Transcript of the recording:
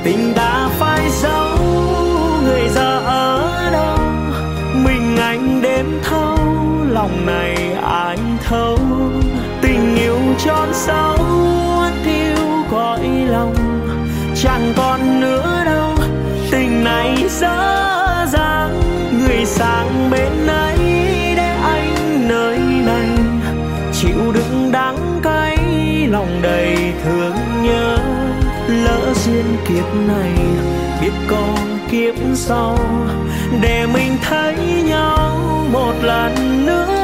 tình ta phải giấu, người giờ ở đâu, mình anh đến thấu, lòng này ai thấu. Tình yêu tròn sâu thiêu cõi lòng, chẳng còn nữa đâu, tình này dở dang. Người sang bên ấy để anh nơi này, chịu đựng đắng cay lòng đầy thương nhớ. Lỡ duyên kiếp này biết có kiếp sau, để mình thấy nhau một lần nữa.